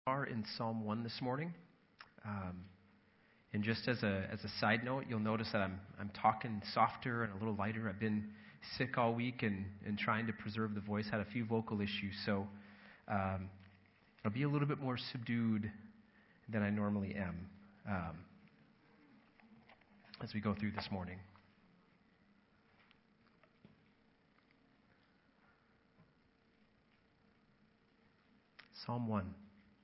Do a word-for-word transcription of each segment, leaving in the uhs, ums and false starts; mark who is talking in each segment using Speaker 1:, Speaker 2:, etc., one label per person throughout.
Speaker 1: Are in Psalm one this morning. Um, and just as a as a side note, you'll notice that I'm I'm talking softer and a little lighter. I've been sick all week and, and trying to preserve the voice. Had a few vocal issues, so um, I'll be a little bit more subdued than I normally am um, as we go through this morning. Psalm one.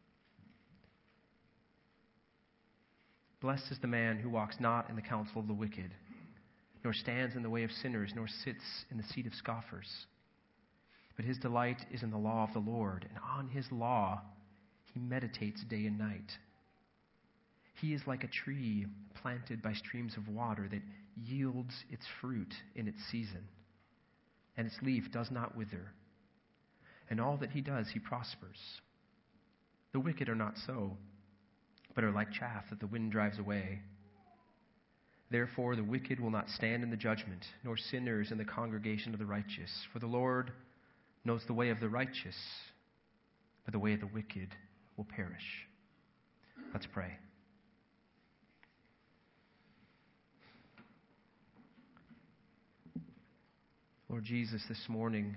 Speaker 1: Blessed is the man who walks not in the counsel of the wicked, nor stands in the way of sinners, nor sits in the seat of scoffers. But his delight is in the law of the Lord, and on his law he meditates day and night. He is like a tree planted by streams of water that yields its fruit in its season, and its leaf does not wither. And all that he does, he prospers. The wicked are not so, but are like chaff that the wind drives away. Therefore the wicked will not stand in the judgment, nor sinners in the congregation of the righteous. For the Lord knows the way of the righteous, but the way of the wicked will perish. Let's pray. Lord Jesus, this morning,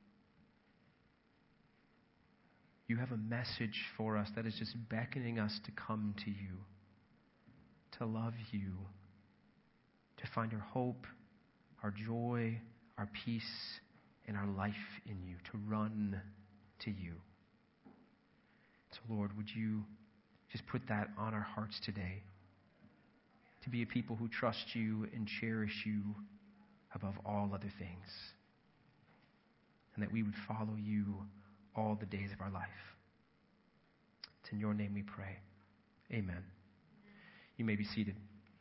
Speaker 1: you have a message for us that is just beckoning us to come to you, to love you, to find our hope, our joy, our peace, and our life in you, to run to you. So, Lord, would you just put that on our hearts today, to be a people who trust you and cherish you above all other things, and that we would follow you all the days of our life. It's in your name we pray. Amen. You may be seated.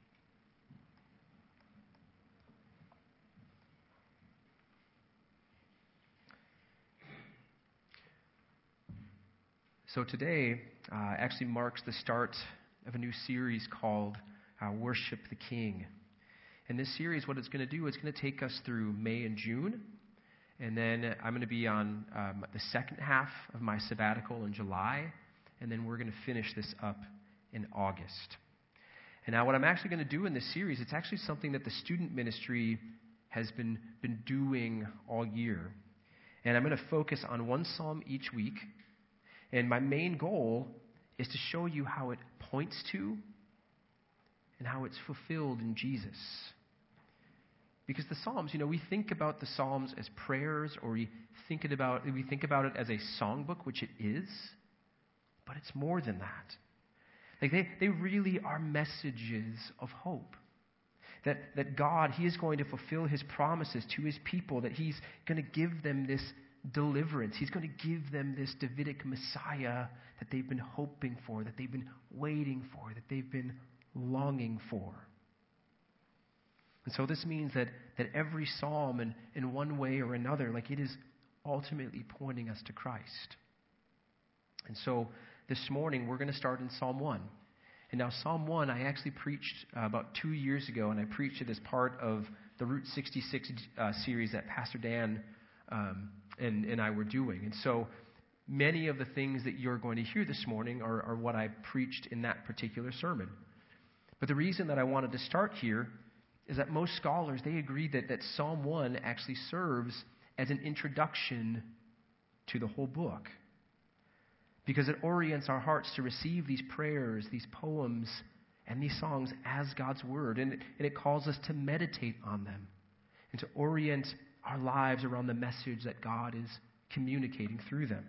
Speaker 1: So today uh, actually marks the start of a new series called uh, Worship the King. And this series, what it's going to do, it's going to take us through May and June. And then I'm going to be on um, the second half of my sabbatical in July. And then we're going to finish this up in August. And now what I'm actually going to do in this series, it's actually something that the student ministry has been, been doing all year. And I'm going to focus on one psalm each week. And my main goal is to show you how it points to and how it's fulfilled in Jesus. Because the Psalms, you know, we think about the Psalms as prayers, or we think it about we think about it as a songbook, which it is, but it's more than that. Like they, they really are messages of hope. That that God, He is going to fulfill His promises to His people, that He's going to give them this deliverance. He's going to give them this Davidic Messiah that they've been hoping for, that they've been waiting for, that they've been longing for. And so this means that, that every psalm, in, in one way or another, like it is ultimately pointing us to Christ. And so this morning, we're going to start in Psalm one. And now Psalm one, I actually preached uh, about two years ago, and I preached it as part of the Route sixty-six uh, series that Pastor Dan um, and, and I were doing. And so many of the things that you're going to hear this morning are, are what I preached in that particular sermon. But the reason that I wanted to start here is that most scholars, they agree that, that Psalm one actually serves as an introduction to the whole book. Because it orients our hearts to receive these prayers, these poems, and these songs as God's Word. And it, and it calls us to meditate on them and to orient our lives around the message that God is communicating through them.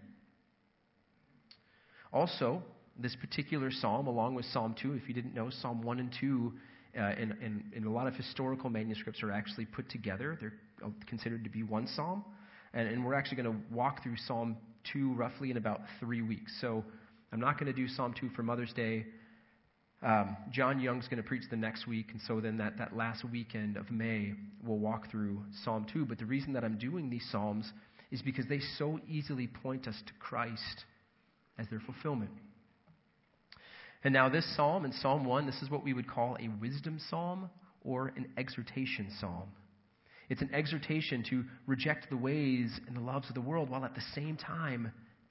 Speaker 1: Also, this particular psalm, along with Psalm two, if you didn't know, Psalm one and two Uh, in, in, in a lot of historical manuscripts are actually put together. They're considered to be one psalm. And, and we're actually going to walk through Psalm two roughly in about three weeks. So I'm not going to do Psalm two for Mother's Day. Um, John Young's going to preach the next week. And so then that, that last weekend of May, we'll walk through Psalm two. But the reason that I'm doing these psalms is because they so easily point us to Christ as their fulfillment. And now this psalm, in Psalm one, this is what we would call a wisdom psalm or an exhortation psalm. It's an exhortation to reject the ways and the loves of the world while at the same time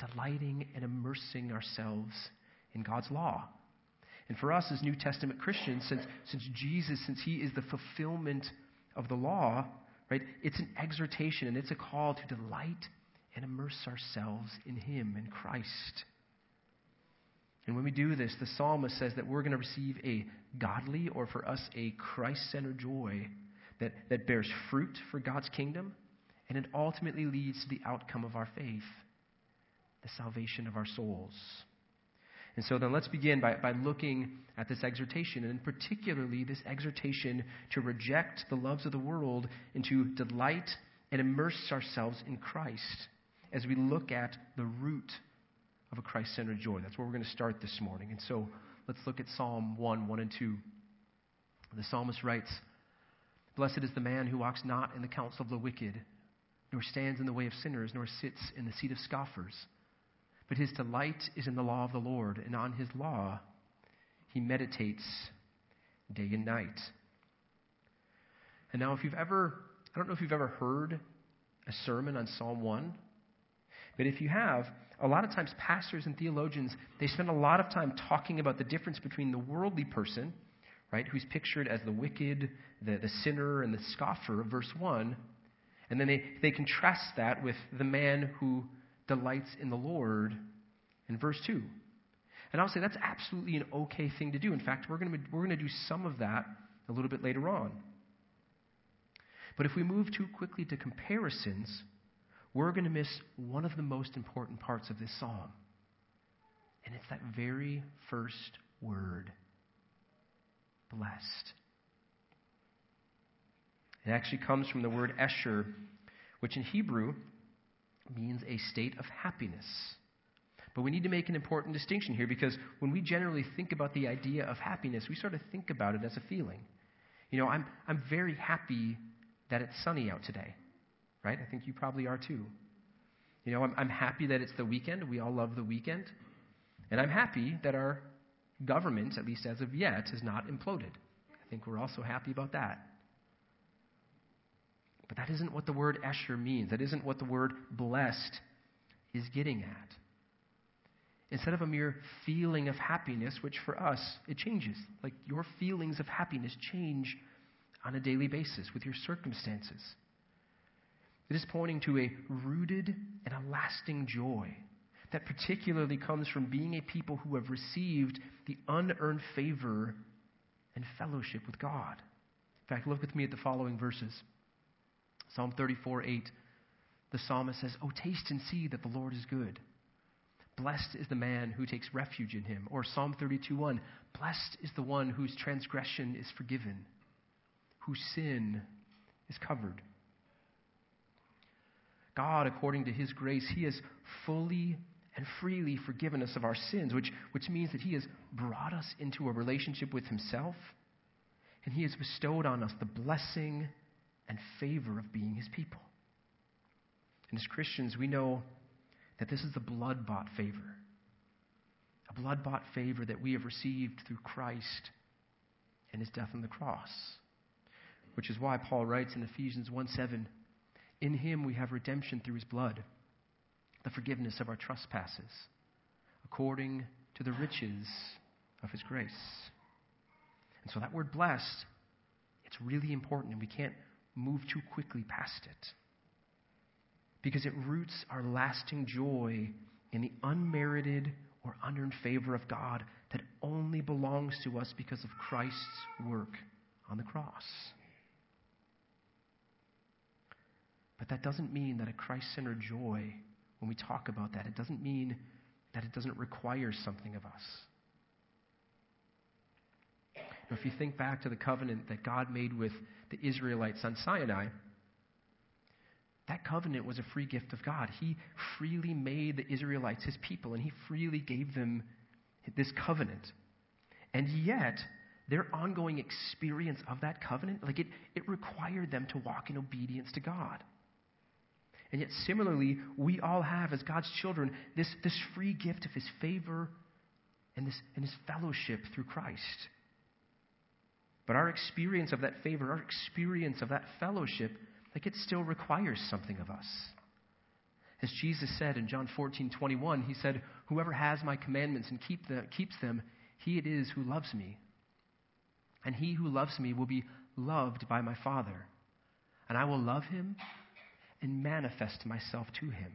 Speaker 1: delighting and immersing ourselves in God's law. And for us as New Testament Christians, since, since Jesus, since he is the fulfillment of the law, right, it's an exhortation and it's a call to delight and immerse ourselves in him, in Christ. And when we do this, the psalmist says that we're going to receive a godly, or for us, a Christ-centered joy that, that bears fruit for God's kingdom, and it ultimately leads to the outcome of our faith, the salvation of our souls. And so then let's begin by, by looking at this exhortation, and particularly this exhortation to reject the loves of the world and to delight and immerse ourselves in Christ as we look at the root of a Christ-centered joy. That's where we're going to start this morning. And so let's look at Psalm one, one and two. The psalmist writes, "Blessed is the man who walks not in the counsel of the wicked, nor stands in the way of sinners, nor sits in the seat of scoffers. But his delight is in the law of the Lord, and on his law he meditates day and night." And now if you've ever, I don't know if you've ever heard a sermon on Psalm one, but if you have, a lot of times pastors and theologians, they spend a lot of time talking about the difference between the worldly person, right, who's pictured as the wicked, the, the sinner, and the scoffer of verse one, and then they, they contrast that with the man who delights in the Lord in verse two. And I'll say that's absolutely an okay thing to do. In fact, we're going to we're going to do some of that a little bit later on. But if we move too quickly to comparisons, we're going to miss one of the most important parts of this psalm. And it's that very first word, blessed. It actually comes from the word esher, which in Hebrew means a state of happiness. But we need to make an important distinction here, because when we generally think about the idea of happiness, we sort of think about it as a feeling. You know, I'm I'm very happy that it's sunny out today, right? I think you probably are too. You know, I'm, I'm happy that it's the weekend. We all love the weekend. And I'm happy that our government, at least as of yet, has not imploded. I think we're also happy about that. But that isn't what the word esher means. That isn't what the word blessed is getting at. Instead of a mere feeling of happiness, which for us, it changes. Like your feelings of happiness change on a daily basis with your circumstances. It is pointing to a rooted and a lasting joy that particularly comes from being a people who have received the unearned favor and fellowship with God. In fact, look with me at the following verses. Psalm thirty-four, eight, the psalmist says, "Oh, taste and see that the Lord is good. Blessed is the man who takes refuge in him." Or Psalm thirty-two, one, "Blessed is the one whose transgression is forgiven, whose sin is covered." God, according to his grace, he has fully and freely forgiven us of our sins, which, which means that he has brought us into a relationship with himself, and he has bestowed on us the blessing and favor of being his people. And as Christians, we know that this is the blood-bought favor, a blood-bought favor that we have received through Christ and his death on the cross, which is why Paul writes in Ephesians one seven, "In him we have redemption through his blood, the forgiveness of our trespasses, according to the riches of his grace." And so that word blessed, it's really important, and we can't move too quickly past it, because it roots our lasting joy in the unmerited or unearned favor of God that only belongs to us because of Christ's work on the cross. But that doesn't mean that a Christ-centered joy, when we talk about that, it doesn't mean that it doesn't require something of us. Now, if you think back to the covenant that God made with the Israelites on Sinai, that covenant was a free gift of God. He freely made the Israelites his people, and he freely gave them this covenant. And yet, their ongoing experience of that covenant, like it, it required them to walk in obedience to God. And yet, similarly, we all have, as God's children, this, this free gift of his favor and, this, and his fellowship through Christ. But our experience of that favor, our experience of that fellowship, like it still requires something of us. As Jesus said in John fourteen twenty-one, he said, whoever has my commandments and keep the, keeps them, he it is who loves me. And he who loves me will be loved by my Father. And I will love him and manifest myself to him.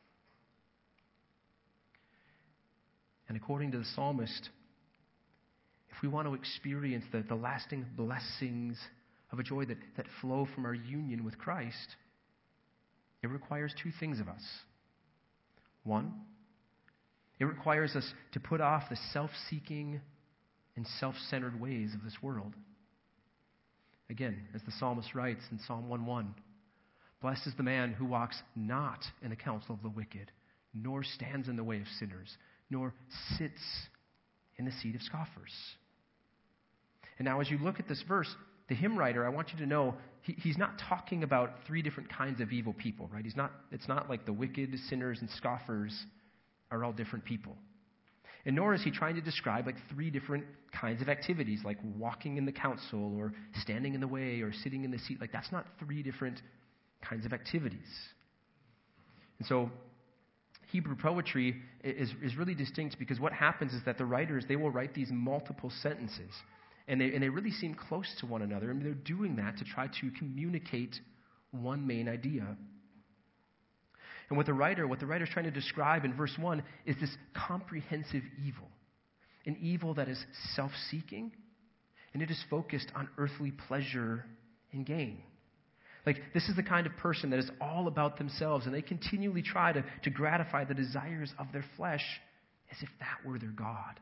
Speaker 1: And according to the psalmist, if we want to experience the, the lasting blessings of a joy that, that flow from our union with Christ, it requires two things of us. One, it requires us to put off the self-seeking and self-centered ways of this world. Again, as the psalmist writes in Psalm one one, blessed is the man who walks not in the counsel of the wicked, nor stands in the way of sinners, nor sits in the seat of scoffers. And now as you look at this verse, the hymn writer, I want you to know, he, he's not talking about three different kinds of evil people, right? He's not. It's not like the wicked, sinners, and scoffers are all different people. And nor is he trying to describe like three different kinds of activities, like walking in the counsel, or standing in the way, or sitting in the seat. Like that's not three different kinds of activities. And so Hebrew poetry is, is really distinct because what happens is that the writers, they will write these multiple sentences. And they, and they really seem close to one another. And they're doing that to try to communicate one main idea. And what the writer, what the writer's trying to describe in verse one is this comprehensive evil. An evil that is self-seeking, and it is focused on earthly pleasure and gain. Like, this is the kind of person that is all about themselves, and they continually try to, to gratify the desires of their flesh as if that were their God.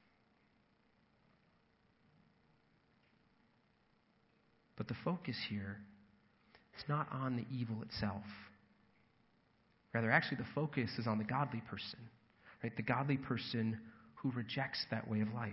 Speaker 1: But the focus here is not on the evil itself. Rather, actually, the focus is on the godly person, right? The godly person who rejects that way of life.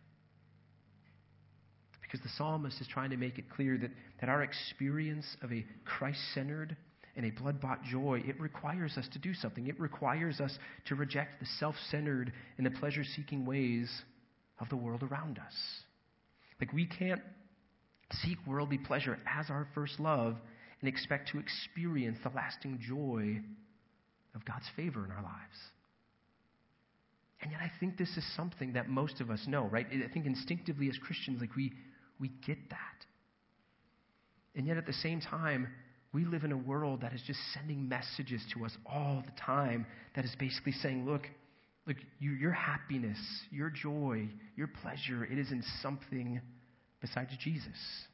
Speaker 1: Because the psalmist is trying to make it clear that, that our experience of a Christ-centered and a blood-bought joy, it requires us to do something. It requires us to reject the self-centered and the pleasure-seeking ways of the world around us. Like, we can't seek worldly pleasure as our first love and expect to experience the lasting joy of God's favor in our lives. And yet I think this is something that most of us know, right? I think instinctively as Christians, like we, we get that. And yet at the same time, we live in a world that is just sending messages to us all the time that is basically saying, look, look, you, your happiness, your joy, your pleasure, it is in something besides Jesus.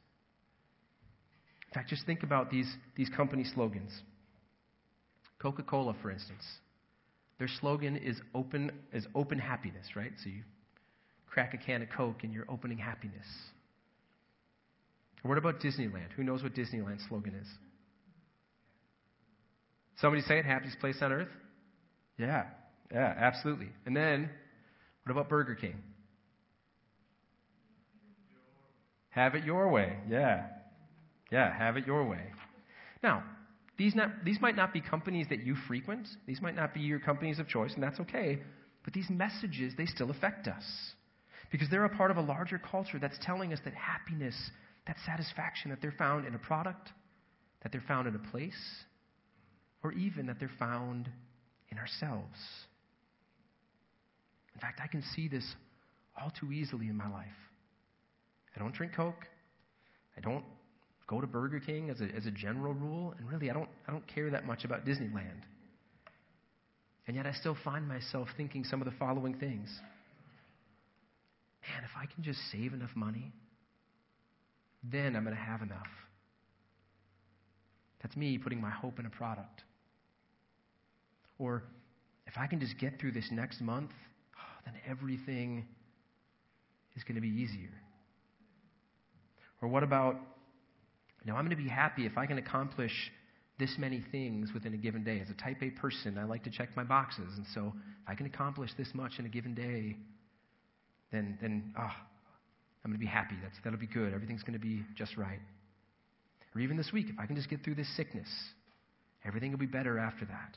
Speaker 1: In fact, just think about these, these company slogans. Coca-Cola, for instance. Their slogan is open is open happiness, right? So you crack a can of Coke and you're opening happiness. Or what about Disneyland? Who knows what Disneyland's slogan is? Somebody say it, happiest place on earth? Yeah, yeah, absolutely. And then, what about Burger King? Have it your way. Yeah. Yeah, have it your way. Now, these not these might not be companies that you frequent. These might not be your companies of choice, and that's okay. But these messages, they still affect us. Because they're a part of a larger culture that's telling us that happiness, that satisfaction, that they're found in a product, that they're found in a place, or even that they're found in ourselves. In fact, I can see this all too easily in my life. I don't drink Coke. I don't go to Burger King as a, as a general rule. And really, I don't, I don't care that much about Disneyland. And yet I still find myself thinking some of the following things. Man, if I can just save enough money, then I'm going to have enough. That's me putting my hope in a product. Or if I can just get through this next month, oh, then everything is going to be easier. Or what about, you know, I'm going to be happy if I can accomplish this many things within a given day. As a type A person, I like to check my boxes. And so if I can accomplish this much in a given day, then, then ah, oh, I'm going to be happy. That's, that'll be good. Everything's going to be just right. Or even this week, if I can just get through this sickness, everything will be better after that.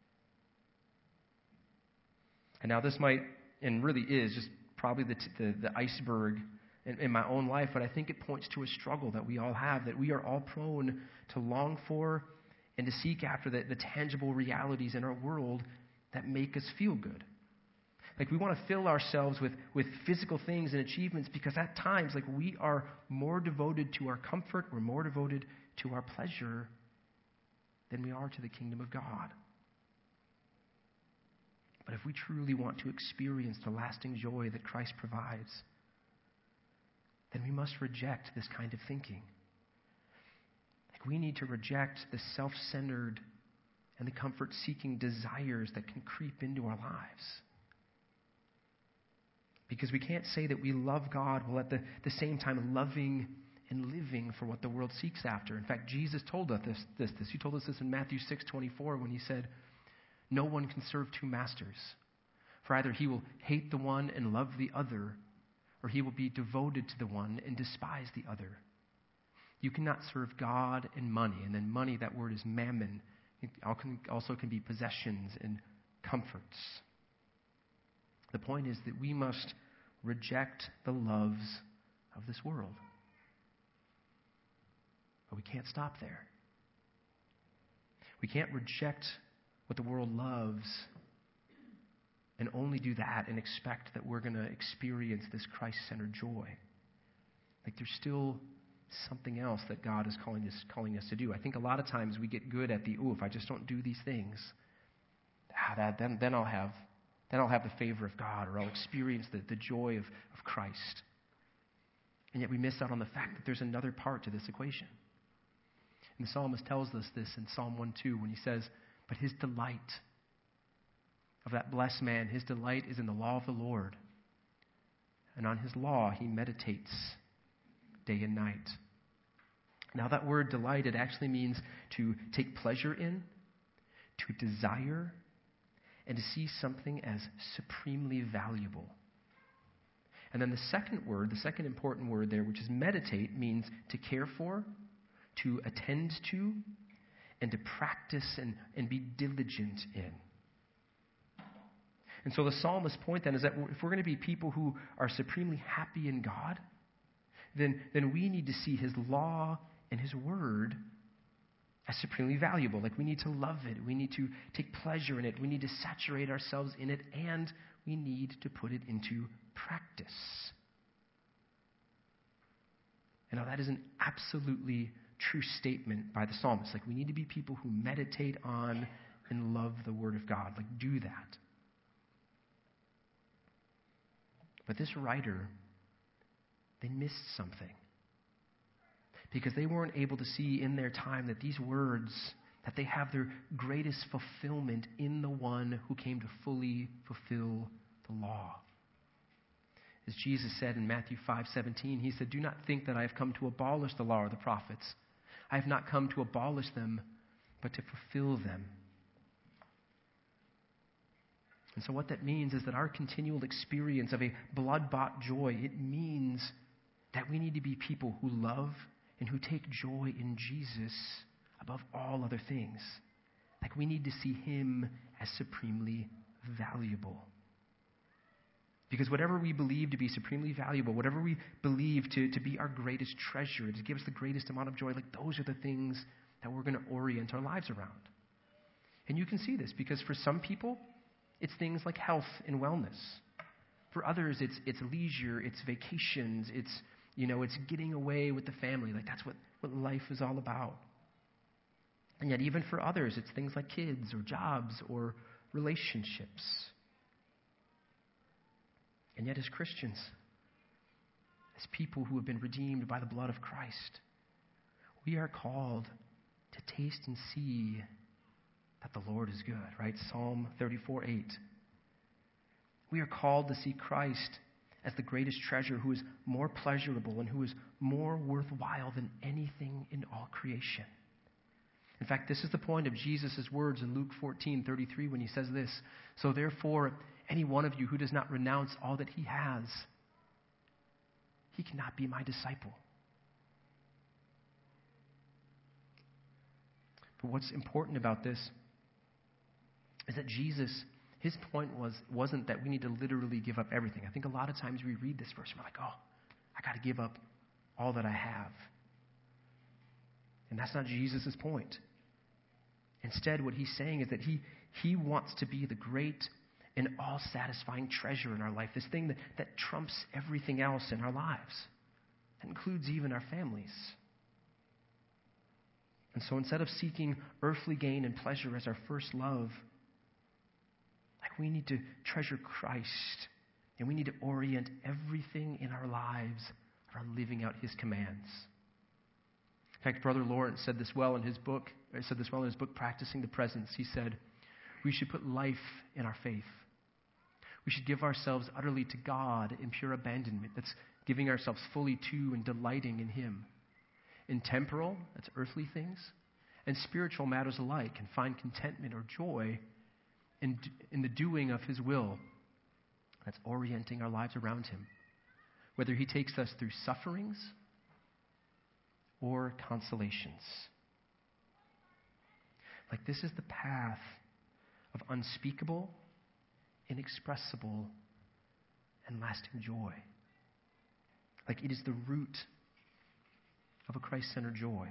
Speaker 1: And now this might, and really is, just probably the, the, the iceberg in, in my own life, but I think it points to a struggle that we all have, that we are all prone to long for and to seek after the, the tangible realities in our world that make us feel good. Like we want to fill ourselves with, with physical things and achievements because at times, like we are more devoted to our comfort, we're more devoted to our pleasure than we are to the kingdom of God. But if we truly want to experience the lasting joy that Christ provides, then we must reject this kind of thinking. Like we need to reject the self-centered and the comfort-seeking desires that can creep into our lives. Because we can't say that we love God while at the, the same time loving and living for what the world seeks after. In fact, Jesus told us this, this, this. He told us this in Matthew six twenty-four when he said, "No one can serve two masters. For either he will hate the one and love the other, or he will be devoted to the one and despise the other. You cannot serve God and money." And then money, that word is mammon. It also can be possessions and comforts. The point is that we must reject the loves of this world. But we can't stop there. We can't reject what the world loves and only do that and expect that we're going to experience this Christ-centered joy. Like there's still something else that God is calling us, calling us to do. I think a lot of times we get good at the, oh, if I just don't do these things, ah, that, then, then I'll have then I'll have the favor of God, or I'll experience the, the joy of, of Christ. And yet we miss out on the fact that there's another part to this equation. And the psalmist tells us this in Psalm one two when he says, "But his delight," of that blessed man, his delight is in the law of the Lord. And on his law he meditates day and night. Now that word delight, it actually means to take pleasure in, to desire, and to see something as supremely valuable. And then the second word, the second important word there, which is meditate, means to care for, to attend to, and to practice and, and be diligent in. And so the psalmist's point then is that if we're going to be people who are supremely happy in God, then, then we need to see his law and his word as supremely valuable. Like we need to love it. We need to take pleasure in it. We need to saturate ourselves in it. And we need to put it into practice. And now that is an absolutely true statement by the psalmist. Like we need to be people who meditate on and love the word of God. Like do that. But this writer, they missed something. Because they weren't able to see in their time that these words, that they have their greatest fulfillment in the one who came to fully fulfill the law. As Jesus said in Matthew five seventeen, he said, "Do not think that I have come to abolish the law or the prophets. I have not come to abolish them, but to fulfill them." And so what that means is that our continual experience of a blood-bought joy, it means that we need to be people who love and who take joy in Jesus above all other things. Like we need to see him as supremely valuable. Because whatever we believe to be supremely valuable, whatever we believe to, to be our greatest treasure, to give us the greatest amount of joy, like those are the things that we're going to orient our lives around. And you can see this because for some people, it's things like health and wellness. For others, it's it's leisure, it's vacations, it's You know, it's getting away with the family. Like that's what, what life is all about. And yet even for others, it's things like kids or jobs or relationships. And yet as Christians, as people who have been redeemed by the blood of Christ, we are called to taste and see that the Lord is good, right? Psalm thirty-four eight. We are called to see Christ as the greatest treasure, who is more pleasurable and who is more worthwhile than anything in all creation. In fact, this is the point of Jesus' words in Luke fourteen thirty-three when he says this, "So therefore, any one of you who does not renounce all that he has, he cannot be my disciple." But what's important about this is that Jesus, his point was, wasn't that we need to literally give up everything. I think a lot of times we read this verse and we're like, oh, I got to give up all that I have. And that's not Jesus' point. Instead, what he's saying is that he, he wants to be the great and all-satisfying treasure in our life, this thing that, that trumps everything else in our lives. That includes even our families. And so instead of seeking earthly gain and pleasure as our first love, like we need to treasure Christ, and we need to orient everything in our lives around living out his commands. In fact, Brother Lawrence said this well in his book, or said this well in his book, Practicing the Presence. He said, we should put life in our faith. We should give ourselves utterly to God in pure abandonment. That's giving ourselves fully to and delighting in him. In temporal, that's earthly things, and spiritual matters alike, and find contentment or joy in, in the doing of his will. That's orienting our lives around him, whether he takes us through sufferings or consolations. Like this is the path of unspeakable, inexpressible, and lasting joy. Like it is the root of a Christ-centered joy.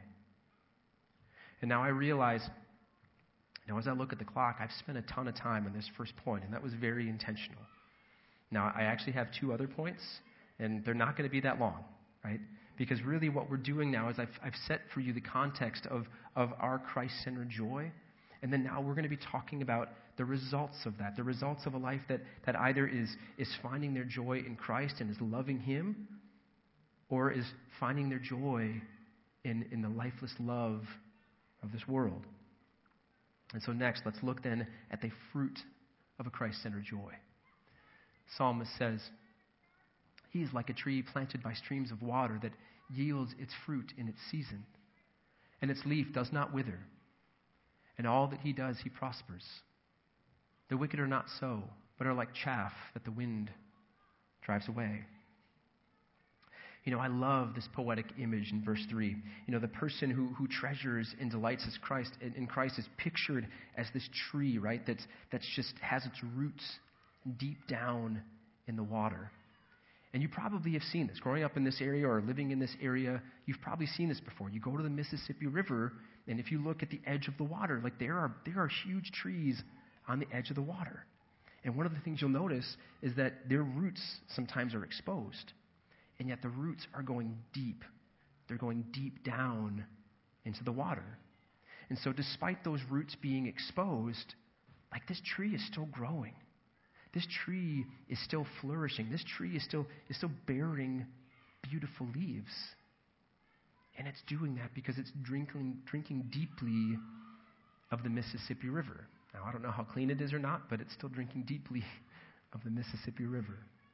Speaker 1: And now I realize, now as I look at the clock, I've spent a ton of time on this first point, and that was very intentional. Now, I actually have two other points, and they're not going to be that long, right? Because really what we're doing now is I've, I've set for you the context of, of our Christ-centered joy, and then now we're going to be talking about the results of that, the results of a life that, that either is, is finding their joy in Christ and is loving him, or is finding their joy in, in the lifeless love of this world. And so next, let's look then at the fruit of a Christ-centered joy. Psalmist says, he is like a tree planted by streams of water that yields its fruit in its season, and its leaf does not wither. And all that he does, he prospers. The wicked are not so, but are like chaff that the wind drives away. You know, I love this poetic image in verse three. You know, the person who, who treasures and delights in Christ, in Christ is pictured as this tree, right, that's, that's just has its roots deep down in the water. And you probably have seen this. Growing up in this area or living in this area, you've probably seen this before. You go to the Mississippi River, and if you look at the edge of the water, like there are there are huge trees on the edge of the water. And one of the things you'll notice is that their roots sometimes are exposed. And yet the roots are going deep. They're going deep down into the water. And so despite those roots being exposed, like this tree is still growing. This tree is still flourishing. This tree is still is still bearing beautiful leaves. And it's doing that because it's drinking drinking deeply of the Mississippi River. Now, I don't know how clean it is or not, but it's still drinking deeply of the Mississippi River.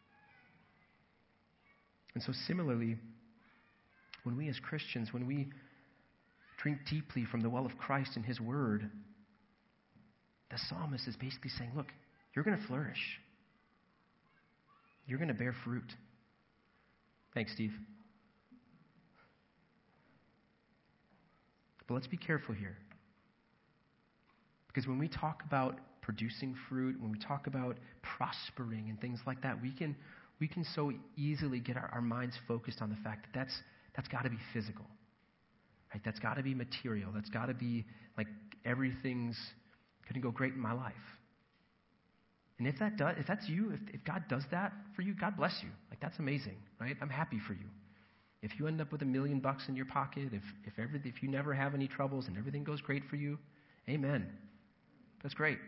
Speaker 1: And so similarly, when we as Christians, when we drink deeply from the well of Christ and his word, the psalmist is basically saying, look, you're going to flourish. You're going to bear fruit. Thanks, Steve. But let's be careful here. Because when we talk about producing fruit, when we talk about prospering and things like that, we can we can so easily get our, our minds focused on the fact that that's, that's got to be physical. Right? That's got to be material. That's got to be like everything's going to go great in my life. And if that does, if that's you, if, if God does that for you, God bless you. Like that's amazing, right? I'm happy for you. If you end up with a million bucks in your pocket, if if every, if you never have any troubles and everything goes great for you, amen. That's great.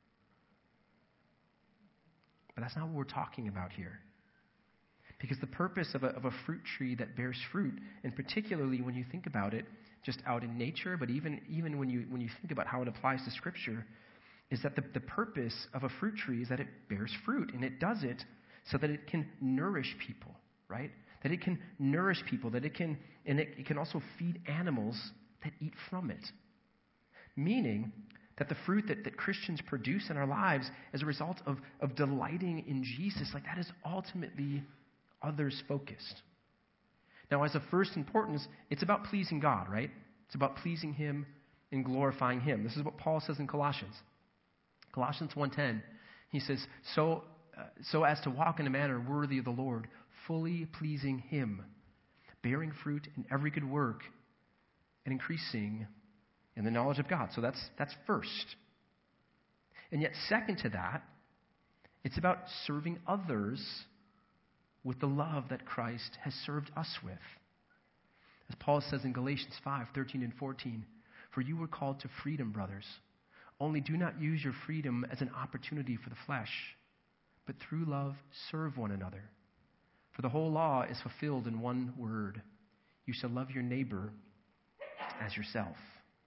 Speaker 1: But that's not what we're talking about here. Because the purpose of a, of a fruit tree that bears fruit, and particularly when you think about it, just out in nature, but even even when you when you think about how it applies to Scripture, is that the, the purpose of a fruit tree is that it bears fruit, and it does it so that it can nourish people, right? That it can nourish people, that it can, and it, it can also feed animals that eat from it. Meaning that the fruit that, that Christians produce in our lives as a result of, of delighting in Jesus, like that is ultimately others focused. Now, as a first importance, it's about pleasing God, right? It's about pleasing him and glorifying him. This is what Paul says in Colossians. Colossians one ten, he says, so, uh, so as to walk in a manner worthy of the Lord, fully pleasing him, bearing fruit in every good work, and increasing in the knowledge of God. So that's that's first. And yet second to that, it's about serving others with the love that Christ has served us with. As Paul says in Galatians five, thirteen and fourteen, "For you were called to freedom, brothers. Only do not use your freedom as an opportunity for the flesh, but through love serve one another. For the whole law is fulfilled in one word: you shall love your neighbor as yourself."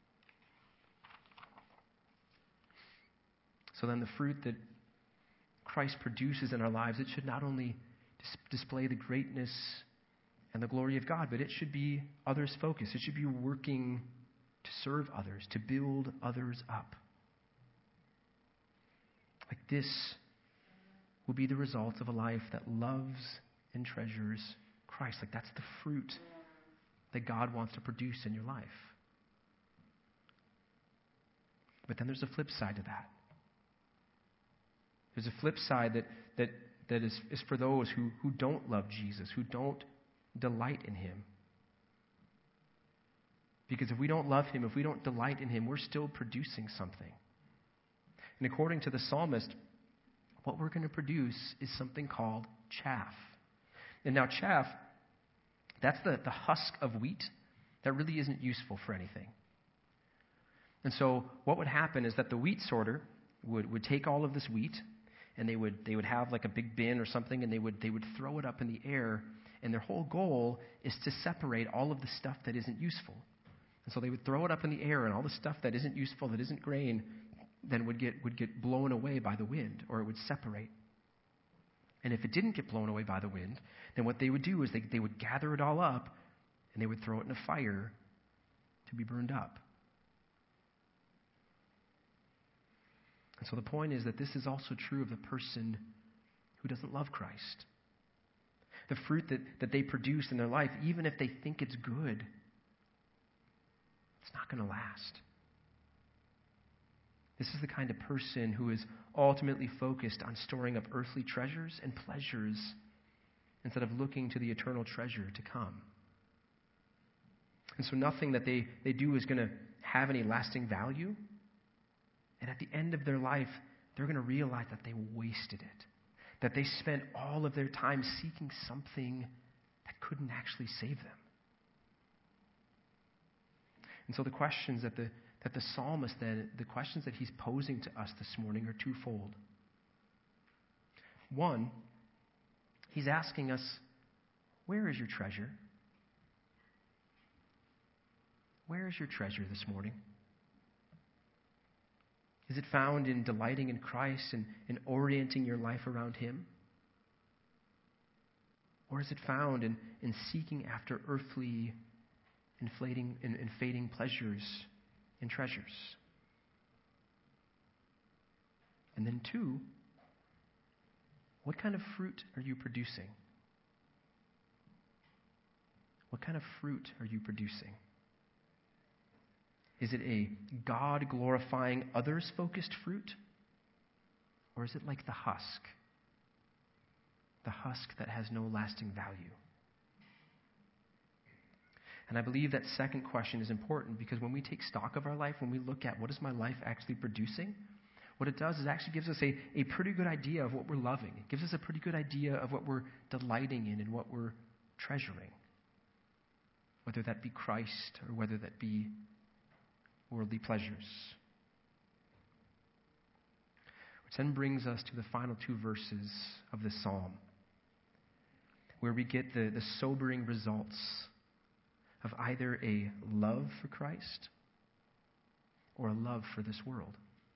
Speaker 1: So then the fruit that Christ produces in our lives, it should not only dis- display the greatness and the glory of God, but it should be others focused. It should be working to serve others, to build others up. Like this will be the result of a life that loves and treasures Christ. Like that's the fruit that God wants to produce in your life. But then there's a flip side to that. There's a flip side that that that is, is for those who, who don't love Jesus, who don't delight in him. Because if we don't love him, if we don't delight in him, we're still producing something. And according to the psalmist, what we're going to produce is something called chaff. And now chaff, that's the, the husk of wheat that really isn't useful for anything. And so what would happen is that the wheat sorter would, would take all of this wheat, and they would they would have like a big bin or something, and they would they would throw it up in the air, and their whole goal is to separate all of the stuff that isn't useful. And so they would throw it up in the air, and all the stuff that isn't useful, that isn't grain, then would get would get blown away by the wind, or it would separate. And if it didn't get blown away by the wind, then what they would do is they, they would gather it all up, and they would throw it in a fire to be burned up. And so the point is that this is also true of the person who doesn't love Christ. The fruit that, that they produce in their life, even if they think it's good, it's not going to last. This is the kind of person who is ultimately focused on storing up earthly treasures and pleasures instead of looking to the eternal treasure to come. And so nothing that they, they do is going to have any lasting value. And at the end of their life, they're going to realize that they wasted it. That they spent all of their time seeking something that couldn't actually save them. And so the questions that the that the psalmist, then, the questions that he's posing to us this morning are twofold. One, he's asking us, where is your treasure? Where is your treasure this morning? Is it found in delighting in Christ and, and orienting your life around him? Or is it found in, in seeking after earthly, inflating, and, and fading pleasures and treasures? And then two, what kind of fruit are you producing? What kind of fruit are you producing? Is it a God-glorifying, others-focused fruit? Or is it like the husk? The husk that has no lasting value. And I believe that second question is important because when we take stock of our life, when we look at what is my life actually producing, what it does is it actually gives us a, a pretty good idea of what we're loving. It gives us a pretty good idea of what we're delighting in and what we're treasuring. Whether that be Christ or whether that be worldly pleasures. Which then brings us to the final two verses of this psalm, where we get the, the sobering results of either a love for Christ or a love for this world.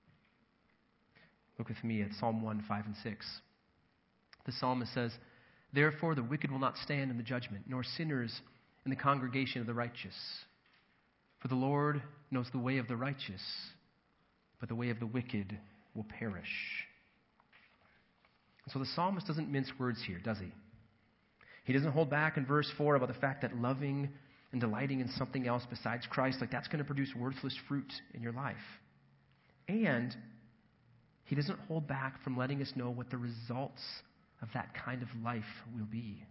Speaker 1: Look with me at Psalm one, five, and six. The psalmist says, "Therefore the wicked will not stand in the judgment, nor sinners in the congregation of the righteous. For the Lord knows the way of the righteous, but the way of the wicked will perish." So the psalmist doesn't mince words here, does he? He doesn't hold back in verse four about the fact that loving and delighting in something else besides Christ, like that's going to produce worthless fruit in your life. And he doesn't hold back from letting us know what the results of that kind of life will be.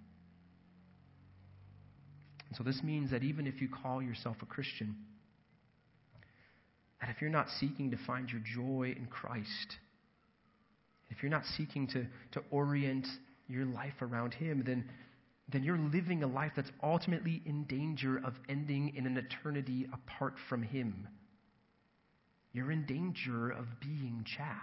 Speaker 1: And so this means that even if you call yourself a Christian, that if you're not seeking to find your joy in Christ, if you're not seeking to, to orient your life around Him, then, then you're living a life that's ultimately in danger of ending in an eternity apart from Him. You're in danger of being chaff.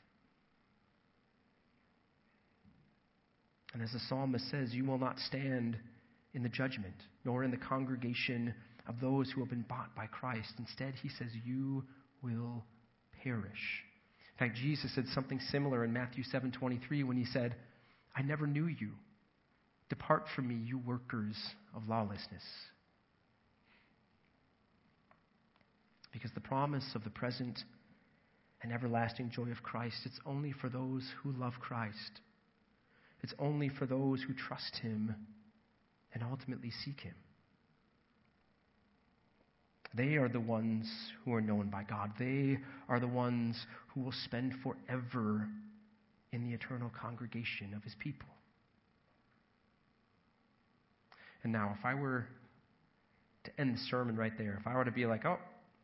Speaker 1: And as the psalmist says, you will not stand in the judgment, nor in the congregation of those who have been bought by Christ. Instead, he says, you will perish. In fact, Jesus said something similar in Matthew seven twenty-three when he said, I never knew you. Depart from me, you workers of lawlessness. Because the promise of the present and everlasting joy of Christ, it's only for those who love Christ. It's only for those who trust Him and ultimately seek Him. They are the ones who are known by God. They are the ones who will spend forever in the eternal congregation of His people. And now, if I were to end the sermon right there, if I were to be like, oh,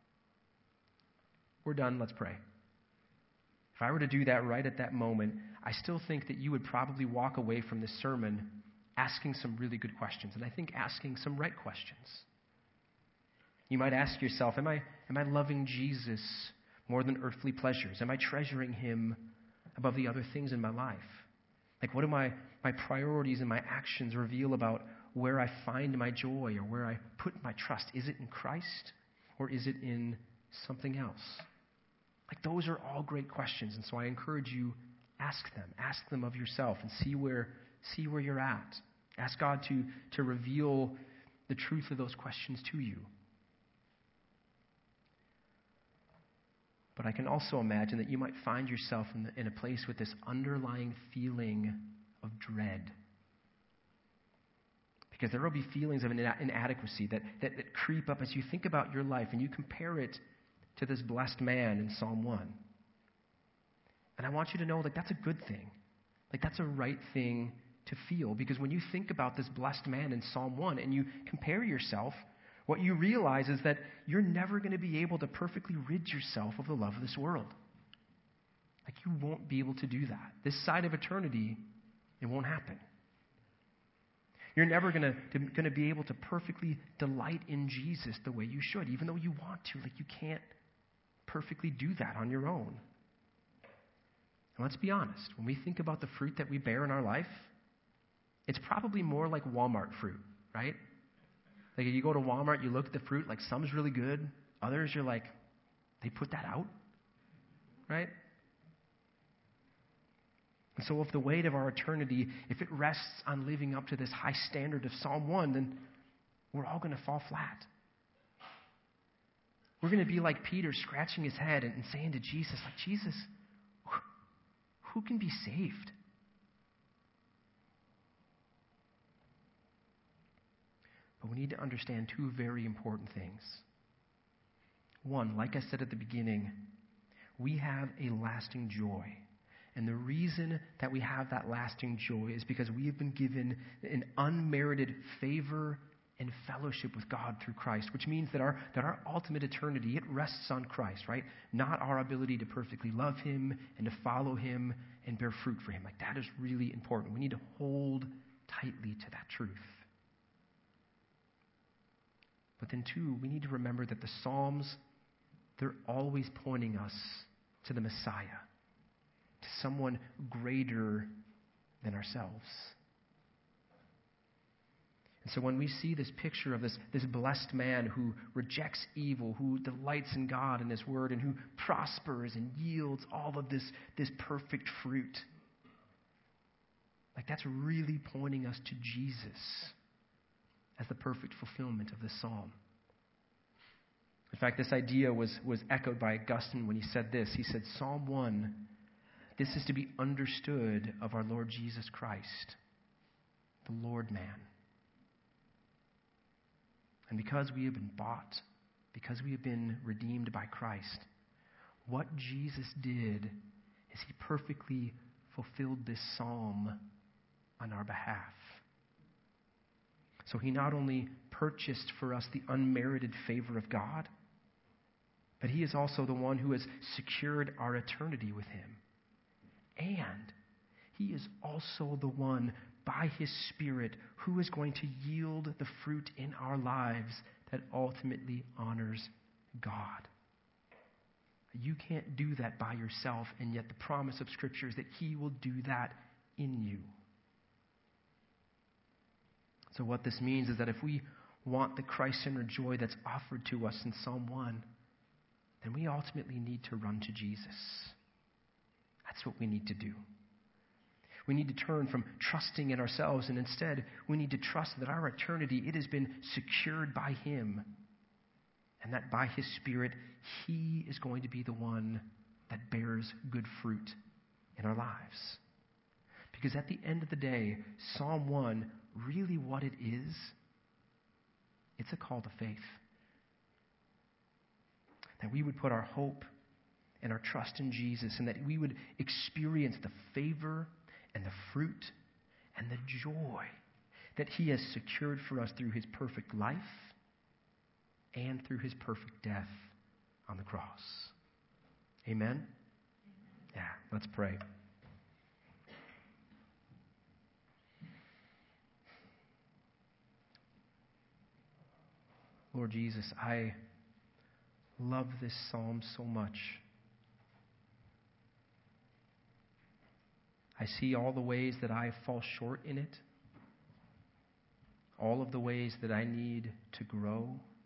Speaker 1: we're done, let's pray. If I were to do that right at that moment, I still think that you would probably walk away from this sermon asking some really good questions, and I think asking some right questions. You might ask yourself, am I, am I loving Jesus more than earthly pleasures? Am I treasuring Him above the other things in my life? Like, what do my, my priorities and my actions reveal about where I find my joy or where I put my trust? Is it in Christ or is it in something else? Like, those are all great questions, and so I encourage you, ask them. Ask them of yourself and see where, see where you're at. Ask God to, to reveal the truth of those questions to you. But I can also imagine that you might find yourself in, the, in a place with this underlying feeling of dread. Because there will be feelings of inadequacy that, that, that creep up as you think about your life and you compare it to this blessed man in Psalm one. And I want you to know, like, that's a good thing. Like, that's a right thing to feel. Because when you think about this blessed man in Psalm one and you compare yourself, what you realize is that you're never going to be able to perfectly rid yourself of the love of this world. Like, you won't be able to do that. This side of eternity, it won't happen. You're never going to, going to be able to perfectly delight in Jesus the way you should, even though you want to. Like, you can't perfectly do that on your own. And let's be honest, when we think about the fruit that we bear in our life, it's probably more like Walmart fruit, right? Like, if you go to Walmart, you look at the fruit, like, some's really good. Others, you're like, they put that out, right? And so if the weight of our eternity, if it rests on living up to this high standard of Psalm one, then we're all going to fall flat. We're going to be like Peter, scratching his head and, and saying to Jesus, like, Jesus, who can be saved? But we need to understand two very important things. One, like I said at the beginning, we have a lasting joy. And the reason that we have that lasting joy is because we have been given an unmerited favor and fellowship with God through Christ, which means that our, that our ultimate eternity, it rests on Christ, right? Not our ability to perfectly love Him and to follow Him and bear fruit for Him. Like, that is really important. We need to hold tightly to that truth. But then, two, we need to remember that the Psalms, they're always pointing us to the Messiah, to someone greater than ourselves. And so when we see this picture of this, this blessed man who rejects evil, who delights in God and His Word, and who prospers and yields all of this, this perfect fruit, like, that's really pointing us to Jesus as the perfect fulfillment of this psalm. In fact, this idea was, was echoed by Augustine when he said this. He said, Psalm one, this is to be understood of our Lord Jesus Christ, the Lord man. And because we have been bought, because we have been redeemed by Christ, what Jesus did is He perfectly fulfilled this psalm on our behalf. So He not only purchased for us the unmerited favor of God, But he is also the one who has secured our eternity with him. And he is also the one, by his Spirit, who is going to yield the fruit in our lives that ultimately honors God. You can't do that by yourself, and yet the promise of Scripture is that he will do that in you. So what this means is that if we want the Christ-centered joy that's offered to us in Psalm one, then we ultimately need to run to Jesus. That's what we need to do. We need to turn from trusting in ourselves, and instead we need to trust that our eternity, it has been secured by him, and that by his Spirit, he is going to be the one that bears good fruit in our lives. Because at the end of the day, Psalm one, really what it is, it's a call to faith. That we would put our hope and our trust in Jesus, and that we would experience the favor and the fruit and the joy that he has secured for us through his perfect life and through his perfect death on the cross. Amen? Yeah, let's pray. Lord Jesus, I love this psalm so much. I see all the ways that I fall short in it, all of the ways that I need to grow,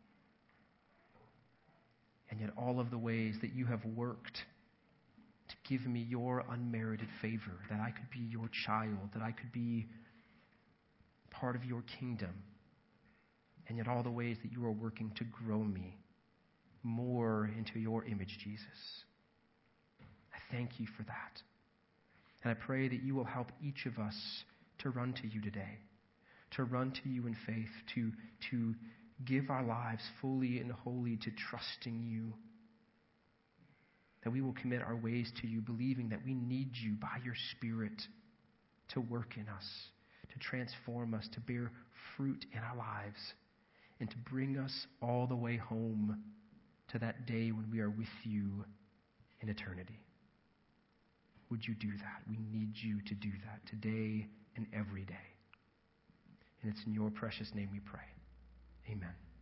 Speaker 1: and yet all of the ways that you have worked to give me your unmerited favor, that I could be your child, that I could be part of your kingdom, and yet all the ways that you are working to grow me more into your image, Jesus. I thank you for that. And I pray that you will help each of us to run to you today, to run to you in faith, to, to give our lives fully and wholly to trusting you, that we will commit our ways to you, believing that we need you by your Spirit to work in us, to transform us, to bear fruit in our lives, and to bring us all the way home to that day when we are with you in eternity. Would you do that? We need you to do that today and every day. And it's in your precious name we pray. Amen.